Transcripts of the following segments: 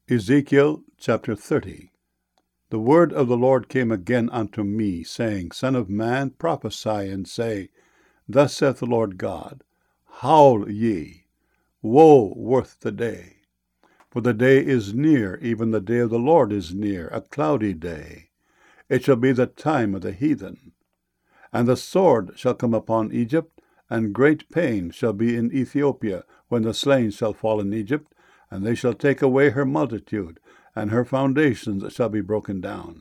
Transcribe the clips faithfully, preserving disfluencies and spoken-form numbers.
Ezekiel chapter thirty. The word of the Lord came again unto me, saying, Son of man, prophesy, and say, Thus saith the Lord God, Howl ye, woe worth the day. For the day is near, even the day of the Lord is near, a cloudy day. It shall be the time of the heathen. And the sword shall come upon Egypt, and great pain shall be in Ethiopia, when the slain shall fall in Egypt, and they shall take away her multitude, and her foundations shall be broken down.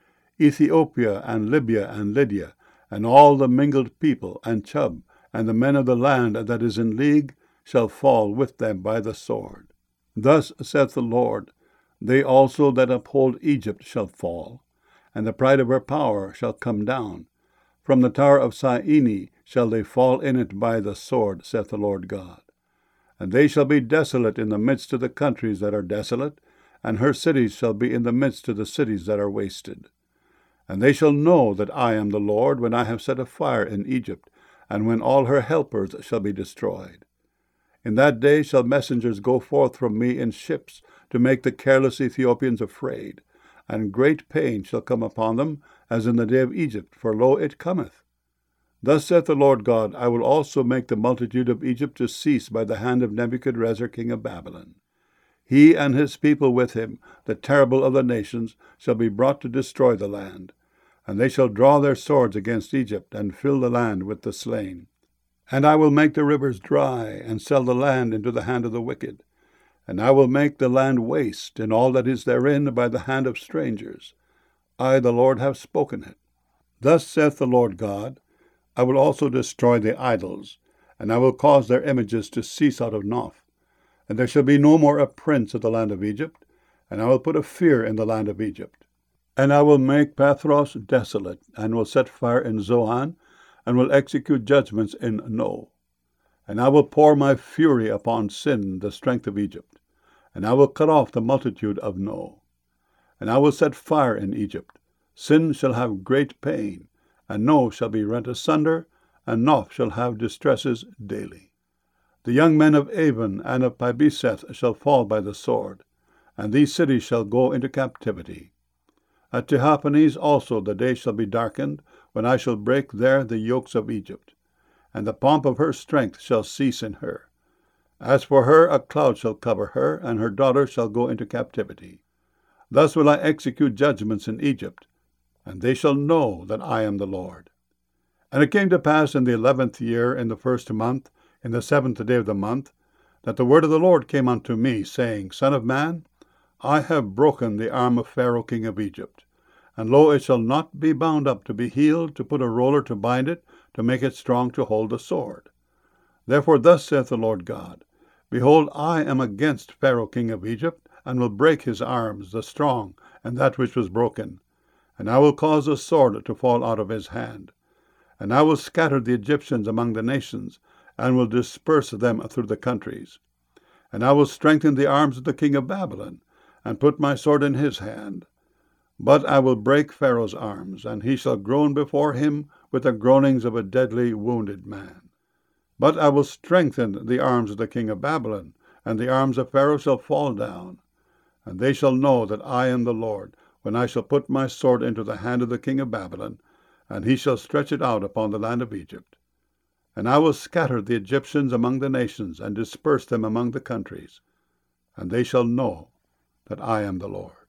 Ethiopia and Libya and Lydia, and all the mingled people, and Chub, and the men of the land that is in league, shall fall with them by the sword. Thus saith the Lord, They also that uphold Egypt shall fall, and the pride of her power shall come down. From the tower of Syene shall they fall in it by the sword, saith the Lord God. And they shall be desolate in the midst of the countries that are desolate, and her cities shall be in the midst of the cities that are wasted. And they shall know that I am the Lord, when I have set a fire in Egypt, and when all her helpers shall be destroyed. In that day shall messengers go forth from me in ships, to make the careless Ethiopians afraid, and great pain shall come upon them, as in the day of Egypt, for lo, it cometh. Thus saith the Lord God, I will also make the multitude of Egypt to cease by the hand of Nebuchadrezzar king of Babylon. He and his people with him, the terrible of the nations, shall be brought to destroy the land. And they shall draw their swords against Egypt, and fill the land with the slain. And I will make the rivers dry, and sell the land into the hand of the wicked. And I will make the land waste, and all that is therein, by the hand of strangers. I, the Lord, have spoken it. Thus saith the Lord God, I will also destroy the idols, and I will cause their images to cease out of Noph. And there shall be no more a prince of the land of Egypt, and I will put a fear in the land of Egypt. And I will make Pathros desolate, and will set fire in Zoan, and will execute judgments in No. And I will pour my fury upon Sin, the strength of Egypt, and I will cut off the multitude of No. And I will set fire in Egypt. Sin shall have great pain, and No shall be rent asunder, and Noph shall have distresses daily. The young men of Avon and of Pibeseth shall fall by the sword, and these cities shall go into captivity. At Tehaphanes also the day shall be darkened, when I shall break there the yokes of Egypt, and the pomp of her strength shall cease in her. As for her, a cloud shall cover her, and her daughters shall go into captivity. Thus will I execute judgments in Egypt, and they shall know that I am the Lord. And it came to pass in the eleventh year, in the first month, in the seventh day of the month, that the word of the Lord came unto me, saying, Son of man, I have broken the arm of Pharaoh king of Egypt, and lo, it shall not be bound up to be healed, to put a roller to bind it, to make it strong to hold the sword. Therefore thus saith the Lord God, Behold, I am against Pharaoh king of Egypt, and will break his arms, the strong, and that which was broken. And I will cause the sword to fall out of his hand. And I will scatter the Egyptians among the nations, and will disperse them through the countries. And I will strengthen the arms of the king of Babylon, and put my sword in his hand. But I will break Pharaoh's arms, and he shall groan before him with the groanings of a deadly wounded man. But I will strengthen the arms of the king of Babylon, and the arms of Pharaoh shall fall down. And they shall know that I am the Lord, when I shall put my sword into the hand of the king of Babylon, and he shall stretch it out upon the land of Egypt. And I will scatter the Egyptians among the nations, and disperse them among the countries. And they shall know that I am the Lord.